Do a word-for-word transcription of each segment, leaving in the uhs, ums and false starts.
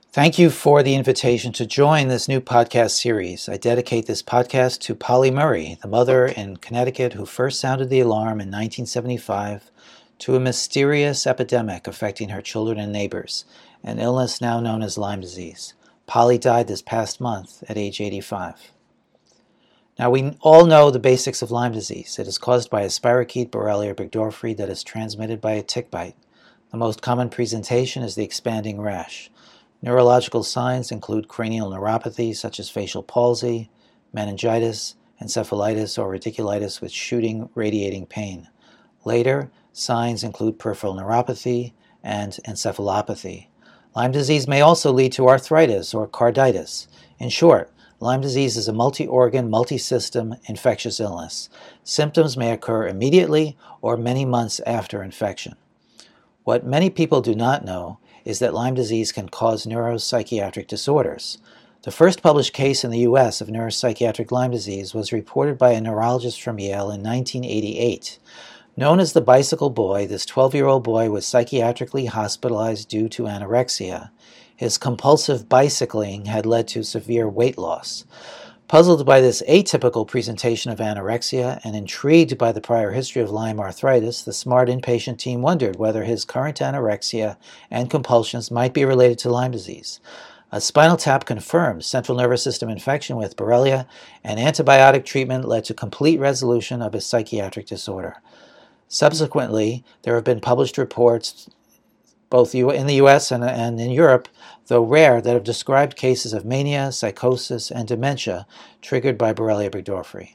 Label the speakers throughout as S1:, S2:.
S1: Thank you for the invitation to join this new podcast series. I dedicate this podcast to Polly Murray, the mother in Connecticut who first sounded the alarm in nineteen seventy-five to a mysterious epidemic affecting her children and neighbors, an illness now known as Lyme disease. Polly died this past month at age eighty-five. Now, we all know the basics of Lyme disease. It is caused by a spirochete Borrelia burgdorferi that is transmitted by a tick bite. The most common presentation is the expanding rash. Neurological signs include cranial neuropathy, such as facial palsy, meningitis, encephalitis, or radiculitis with shooting, radiating pain. Later, signs include peripheral neuropathy and encephalopathy. Lyme disease may also lead to arthritis or carditis. In short, Lyme disease is a multi-organ, multi-system infectious illness. Symptoms may occur immediately or many months after infection. What many people do not know is that Lyme disease can cause neuropsychiatric disorders. The first published case in the U S of neuropsychiatric Lyme disease was reported by a neurologist from Yale in nineteen eighty-eight. Known as the bicycle boy, this twelve-year-old boy was psychiatrically hospitalized due to anorexia. His compulsive bicycling had led to severe weight loss. Puzzled by this atypical presentation of anorexia and intrigued by the prior history of Lyme arthritis, the smart inpatient team wondered whether his current anorexia and compulsions might be related to Lyme disease. A spinal tap confirmed central nervous system infection with Borrelia, and antibiotic treatment led to complete resolution of his psychiatric disorder. Subsequently, there have been published reports both in the U S and, and in Europe, though rare, that have described cases of mania, psychosis, and dementia triggered by Borrelia burgdorferi.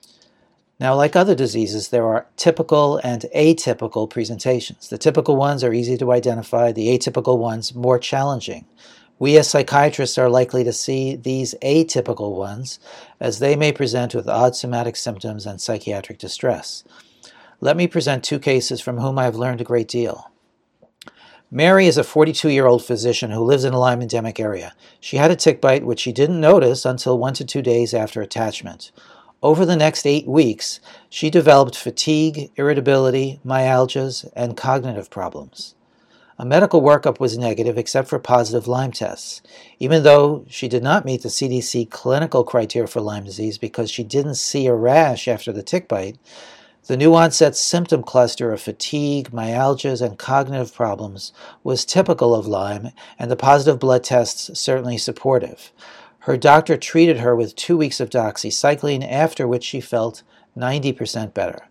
S1: Now, like other diseases, there are typical and atypical presentations. The typical ones are easy to identify, the atypical ones more challenging. We as psychiatrists are likely to see these atypical ones as they may present with odd somatic symptoms and psychiatric distress. Let me present two cases from whom I have learned a great deal. Mary is a forty-two-year-old physician who lives in a Lyme endemic area. She had a tick bite which she didn't notice until one to two days after attachment. Over the next eight weeks, she developed fatigue, irritability, myalgias, and cognitive problems. A medical workup was negative except for positive Lyme tests. Even though she did not meet the C D C clinical criteria for Lyme disease because she didn't see a rash after the tick bite, the new onset symptom cluster of fatigue, myalgias, and cognitive problems was typical of Lyme, and the positive blood tests certainly supportive. Her doctor treated her with two weeks of doxycycline, after which she felt ninety percent better.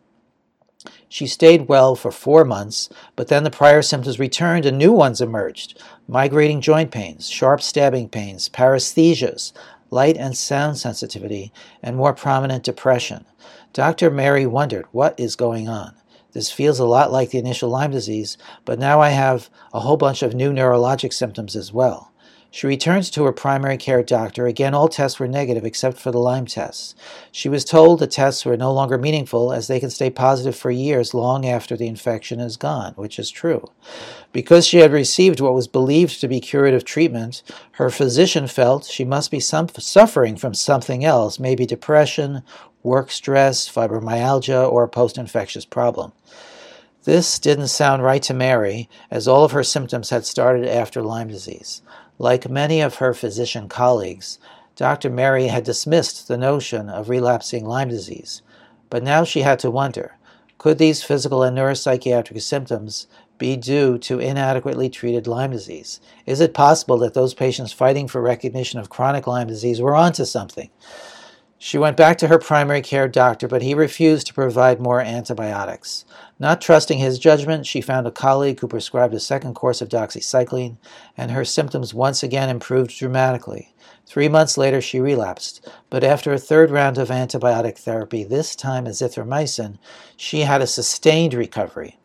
S1: She stayed well for four months, but then the prior symptoms returned and new ones emerged: migrating joint pains, sharp stabbing pains, paresthesias, light and sound sensitivity, and more prominent depression. Doctor Mary wondered, what is going on? This feels a lot like the initial Lyme disease, but now I have a whole bunch of new neurologic symptoms as well. She returns to her primary care doctor. Again, all tests were negative except for the Lyme tests. She was told the tests were no longer meaningful as they can stay positive for years long after the infection is gone, which is true. Because she had received what was believed to be curative treatment, her physician felt she must be some, suffering from something else, maybe depression, work stress, fibromyalgia, or a post-infectious problem. This didn't sound right to Mary, as all of her symptoms had started after Lyme disease. Like many of her physician colleagues, Doctor Mary had dismissed the notion of relapsing Lyme disease, but now she had to wonder, could these physical and neuropsychiatric symptoms be due to inadequately treated Lyme disease? Is it possible that those patients fighting for recognition of chronic Lyme disease were onto something? She went back to her primary care doctor, but he refused to provide more antibiotics. Not trusting his judgment, she found a colleague who prescribed a second course of doxycycline, and her symptoms once again improved dramatically. Three months later, she relapsed, but after a third round of antibiotic therapy, this time azithromycin, she had a sustained recovery.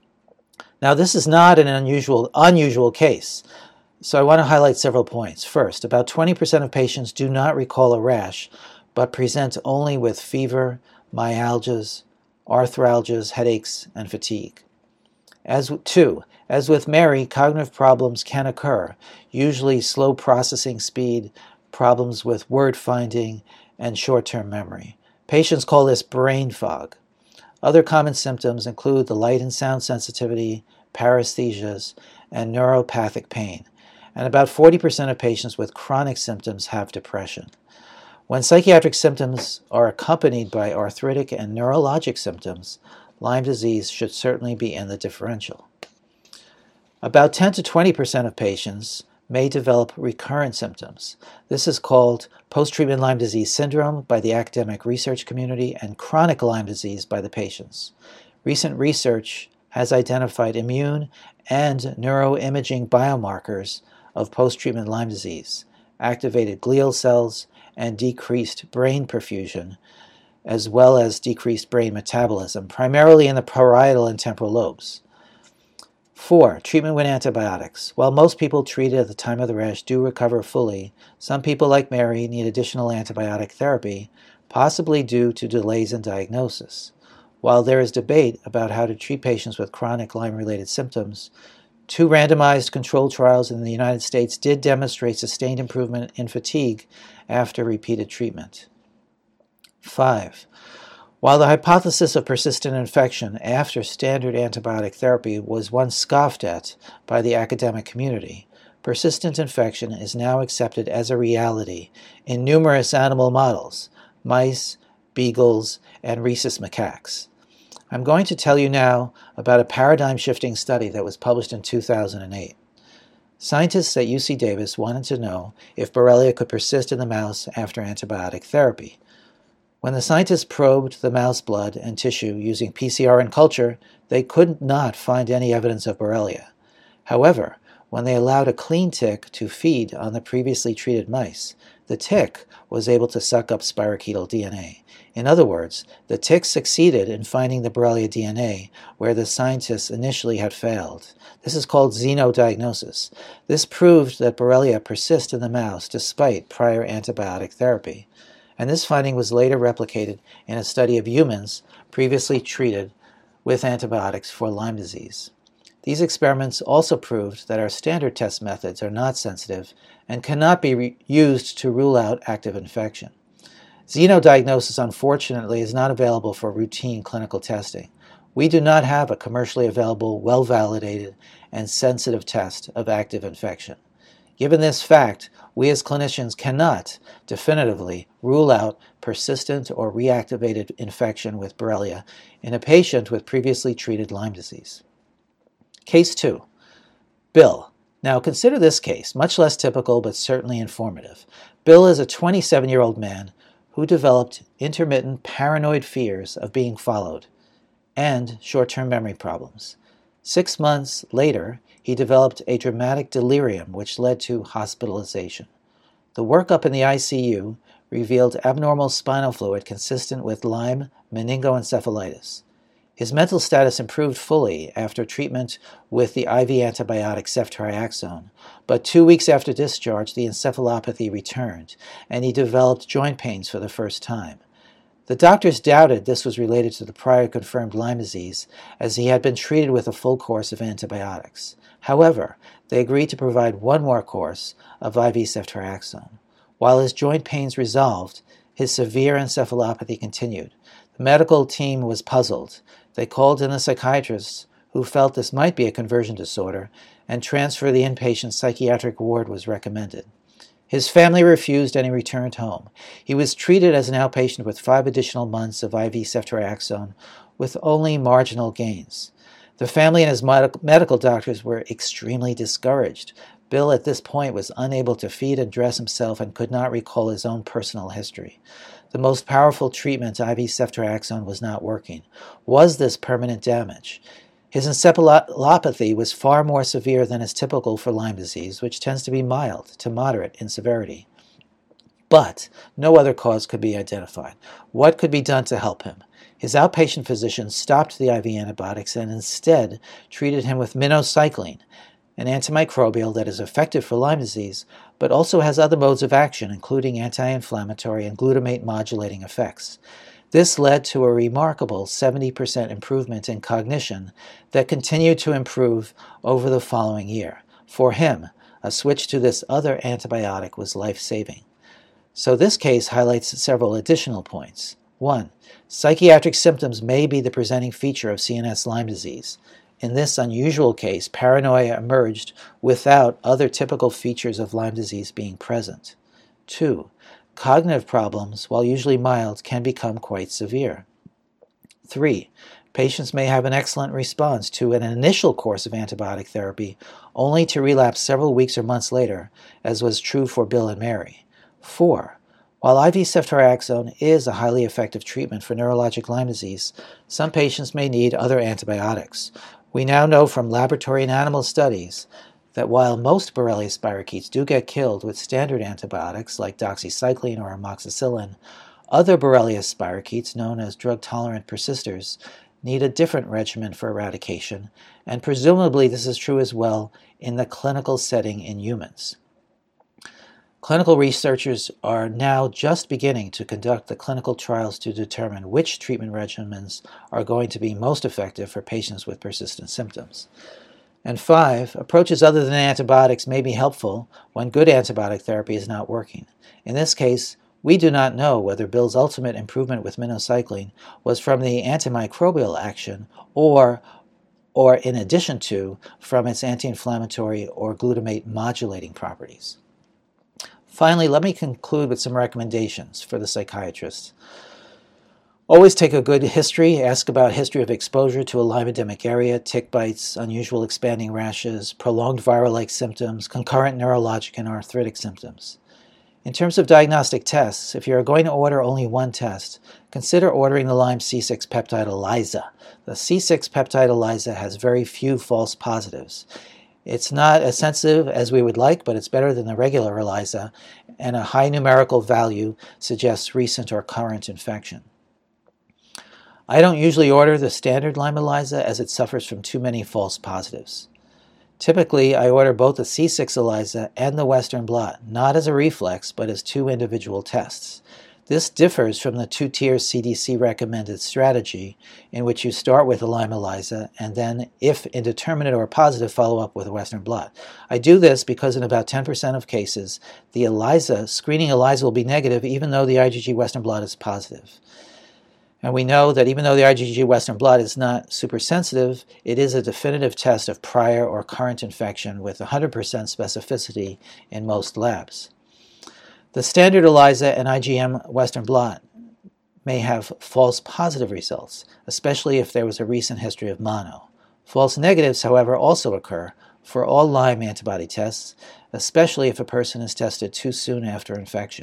S1: Now, this is not an unusual, unusual case, so I want to highlight several points. First, about twenty percent of patients do not recall a rash, but present only with fever, myalgias, arthralgias, headaches, and fatigue. As two, as with Mary, cognitive problems can occur, usually slow processing speed, problems with word finding, and short-term memory. Patients call this brain fog. Other common symptoms include the light and sound sensitivity, paresthesias, and neuropathic pain. and about forty percent of patients with chronic symptoms have depression. When psychiatric symptoms are accompanied by arthritic and neurologic symptoms, Lyme disease should certainly be in the differential. About ten to twenty percent of patients may develop recurrent symptoms. This is called post-treatment Lyme disease syndrome by the academic research community and chronic Lyme disease by the patients. Recent research has identified immune and neuroimaging biomarkers of post-treatment Lyme disease, activated glial cells, and decreased brain perfusion, as well as decreased brain metabolism, primarily in the parietal and temporal lobes. Four, treatment with antibiotics. While most people treated at the time of the rash do recover fully, some people like Mary need additional antibiotic therapy, possibly due to delays in diagnosis. While there is debate about how to treat patients with chronic Lyme-related symptoms, two randomized controlled trials in the United States did demonstrate sustained improvement in fatigue after repeated treatment. Five, while the hypothesis of persistent infection after standard antibiotic therapy was once scoffed at by the academic community, persistent infection is now accepted as a reality in numerous animal models, mice, beagles, and rhesus macaques. I'm going to tell you now about a paradigm-shifting study that was published in two thousand eight. Scientists at U C Davis wanted to know if Borrelia could persist in the mouse after antibiotic therapy. When the scientists probed the mouse blood and tissue using P C R and culture, they could not find any evidence of Borrelia. However, when they allowed a clean tick to feed on the previously treated mice, the tick was able to suck up spirochetal D N A. In other words, the tick succeeded in finding the Borrelia D N A where the scientists initially had failed. This is called xenodiagnosis. This proved that Borrelia persists in the mouse despite prior antibiotic therapy. And this finding was later replicated in a study of humans previously treated with antibiotics for Lyme disease. These experiments also proved that our standard test methods are not sensitive and cannot be re- used to rule out active infection. Xenodiagnosis, unfortunately, is not available for routine clinical testing. We do not have a commercially available, well-validated, and sensitive test of active infection. Given this fact, we as clinicians cannot definitively rule out persistent or reactivated infection with Borrelia in a patient with previously treated Lyme disease. Case two. Bill. Now consider this case, much less typical but certainly informative. Bill is a twenty-seven-year-old man who developed intermittent paranoid fears of being followed and short-term memory problems. Six months later, he developed a dramatic delirium which led to hospitalization. The workup in the I C U revealed abnormal spinal fluid consistent with Lyme meningoencephalitis. His mental status improved fully after treatment with the I V antibiotic ceftriaxone, but two weeks after discharge the encephalopathy returned, and he developed joint pains for the first time. The doctors doubted this was related to the prior confirmed Lyme disease, as he had been treated with a full course of antibiotics. However, they agreed to provide one more course of I V ceftriaxone. While his joint pains resolved, his severe encephalopathy continued. The medical team was puzzled. They called in a psychiatrist who felt this might be a conversion disorder, and transfer to the inpatient psychiatric ward was recommended. His family refused and he returned home. He was treated as an outpatient with five additional months of I V ceftriaxone with only marginal gains. The family and his med- medical doctors were extremely discouraged. Bill at this point was unable to feed and dress himself and could not recall his own personal history. The most powerful treatment, I V ceftriaxone, was not working. Was this permanent damage? His encephalopathy was far more severe than is typical for Lyme disease, which tends to be mild to moderate in severity. But no other cause could be identified. What could be done to help him? His outpatient physician stopped the I V antibiotics and instead treated him with minocycline, an antimicrobial that is effective for Lyme disease, but also has other modes of action, including anti-inflammatory and glutamate-modulating effects. This led to a remarkable seventy percent improvement in cognition that continued to improve over the following year. For him, a switch to this other antibiotic was life-saving. So this case highlights several additional points. One, psychiatric symptoms may be the presenting feature of C N S Lyme disease. in this unusual case, paranoia emerged without other typical features of Lyme disease being present. Two, cognitive problems, while usually mild, can become quite severe. Three, patients may have an excellent response to an initial course of antibiotic therapy, only to relapse several weeks or months later, as was true for Bill and Mary. Four, while I V ceftriaxone is a highly effective treatment for neurologic Lyme disease, some patients may need other antibiotics. We now know from laboratory and animal studies that while most Borrelia spirochetes do get killed with standard antibiotics like doxycycline or amoxicillin, other Borrelia spirochetes, known as drug-tolerant persisters, need a different regimen for eradication, and presumably this is true as well in the clinical setting in humans. Clinical researchers are now just beginning to conduct the clinical trials to determine which treatment regimens are going to be most effective for patients with persistent symptoms. And five, approaches other than antibiotics may be helpful when good antibiotic therapy is not working. In this case, we do not know whether Bill's ultimate improvement with minocycline was from the antimicrobial action or, or in addition to, from its anti-inflammatory or glutamate modulating properties. Finally, let me conclude with some recommendations for the psychiatrist. Always take a good history. Ask about history of exposure to a Lyme endemic area, tick bites, unusual expanding rashes, prolonged viral-like symptoms, concurrent neurologic and arthritic symptoms. In terms of diagnostic tests, if you are going to order only one test, consider ordering the Lyme C six peptide ELISA. The C six peptide ELISA has very few false positives. It's not as sensitive as we would like, but it's better than the regular ELISA, and a high numerical value suggests recent or current infection. I don't usually order the standard Lyme ELISA as it suffers from too many false positives. Typically, I order both the C six ELISA and the Western blot, not as a reflex, but as two individual tests. This differs from the two-tier C D C recommended strategy, in which you start with a Lyme ELISA and then, if indeterminate or positive, follow up with a Western blot. I do this because in about ten percent of cases, the ELISA, screening ELISA will be negative even though the I G G Western blot is positive. And we know that even though the I G G Western blot is not super sensitive, it is a definitive test of prior or current infection with one hundred percent specificity in most labs. The standard ELISA and I G M Western blot may have false positive results, especially if there was a recent history of mono. False negatives, however, also occur for all Lyme antibody tests, especially if a person is tested too soon after infection.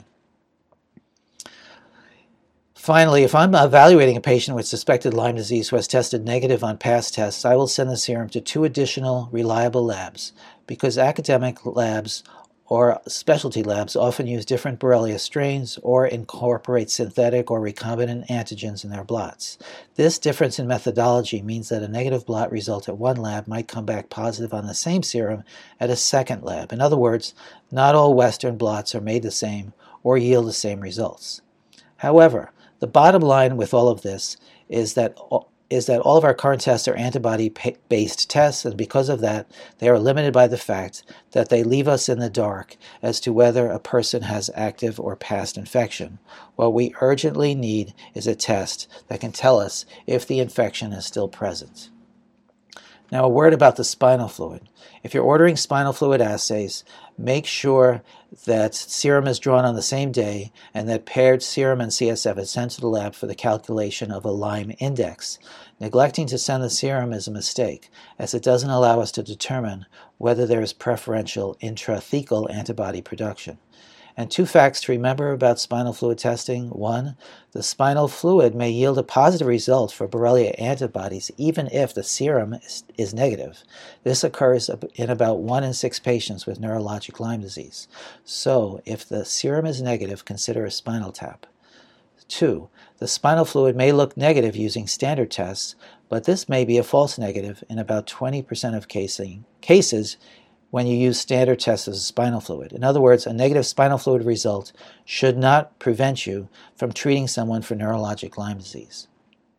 S1: Finally, if I'm evaluating a patient with suspected Lyme disease who has tested negative on past tests, I will send the serum to two additional reliable labs, because academic labs or specialty labs often use different Borrelia strains or incorporate synthetic or recombinant antigens in their blots. This difference in methodology means that a negative blot result at one lab might come back positive on the same serum at a second lab. In other words, not all Western blots are made the same or yield the same results. However, the bottom line with all of this is that is that all of our current tests are antibody-based tests, and because of that, they are limited by the fact that they leave us in the dark as to whether a person has active or past infection. What we urgently need is a test that can tell us if the infection is still present. Now, a word about the spinal fluid. If you're ordering spinal fluid assays, make sure that serum is drawn on the same day and that paired serum and C S F is sent to the lab for the calculation of a Lyme index. Neglecting to send the serum is a mistake, as it doesn't allow us to determine whether there is preferential intrathecal antibody production. And two facts to remember about spinal fluid testing. One, the spinal fluid may yield a positive result for Borrelia antibodies even if the serum is, is negative. This occurs in about one in six patients with neurologic Lyme disease. So, if the serum is negative, consider a spinal tap. Two, the spinal fluid may look negative using standard tests, but this may be a false negative in about twenty percent of casing, cases when you use standard tests as a spinal fluid. In other words, a negative spinal fluid result should not prevent you from treating someone for neurologic Lyme disease.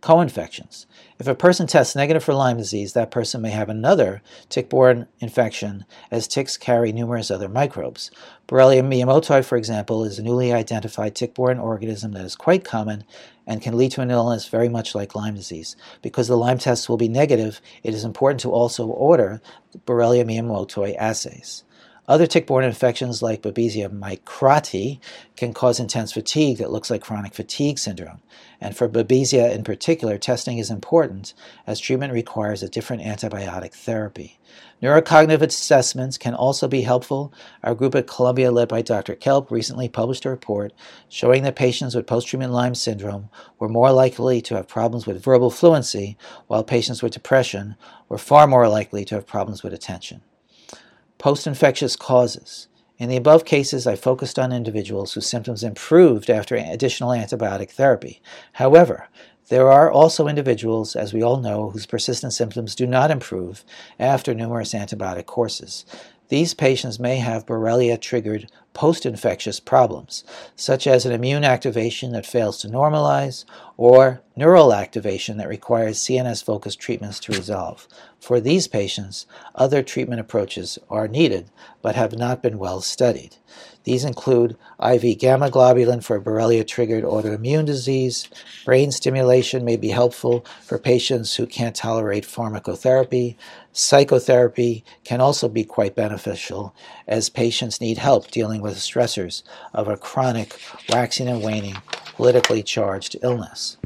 S1: Co-infections. If a person tests negative for Lyme disease, that person may have another tick-borne infection, as ticks carry numerous other microbes. Borrelia miyamotoi, for example, is a newly identified tick-borne organism that is quite common and can lead to an illness very much like Lyme disease. Because the Lyme tests will be negative, it is important to also order Borrelia miyamotoi assays. Other tick-borne infections like Babesia microti can cause intense fatigue that looks like chronic fatigue syndrome. And for Babesia in particular, testing is important as treatment requires a different antibiotic therapy. Neurocognitive assessments can also be helpful. Our group at Columbia, led by Doctor Kelp, recently published a report showing that patients with post-treatment Lyme syndrome were more likely to have problems with verbal fluency, while patients with depression were far more likely to have problems with attention. Post-infectious causes. In the above cases, I focused on individuals whose symptoms improved after additional antibiotic therapy. However, there are also individuals, as we all know, whose persistent symptoms do not improve after numerous antibiotic courses. These patients may have Borrelia-triggered post-infectious problems, such as an immune activation that fails to normalize, or neural activation that requires C N S-focused treatments to resolve. For these patients, other treatment approaches are needed, but have not been well studied. These include I V gamma globulin for Borrelia-triggered autoimmune disease. Brain stimulation may be helpful for patients who can't tolerate pharmacotherapy. Psychotherapy can also be quite beneficial, as patients need help dealing with the stressors of a chronic, waxing and waning, politically charged illness.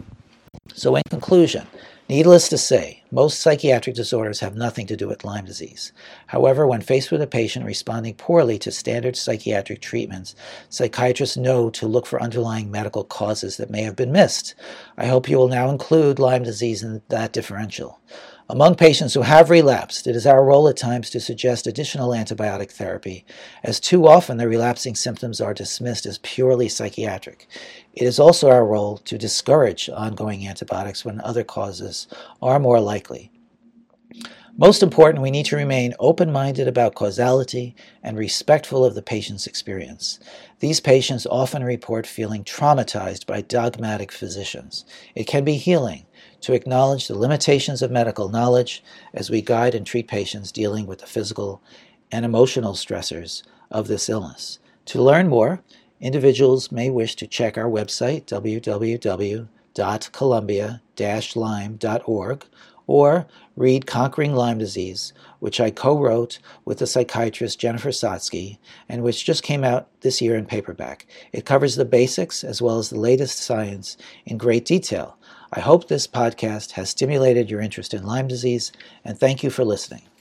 S1: So in conclusion, needless to say, most psychiatric disorders have nothing to do with Lyme disease. However, when faced with a patient responding poorly to standard psychiatric treatments, psychiatrists know to look for underlying medical causes that may have been missed. I hope you will now include Lyme disease in that differential. Among patients who have relapsed, it is our role at times to suggest additional antibiotic therapy, as too often the relapsing symptoms are dismissed as purely psychiatric. It is also our role to discourage ongoing antibiotics when other causes are more likely. Most important, we need to remain open-minded about causality and respectful of the patient's experience. These patients often report feeling traumatized by dogmatic physicians. It can be healing to acknowledge the limitations of medical knowledge as we guide and treat patients dealing with the physical and emotional stressors of this illness. To learn more, individuals may wish to check our website, w w w dot columbia dash lyme dot org, or read Conquering Lyme Disease, which I co-wrote with the psychiatrist Jennifer Sotsky, and which just came out this year in paperback. It covers the basics as well as the latest science in great detail. I hope this podcast has stimulated your interest in Lyme disease, and thank you for listening.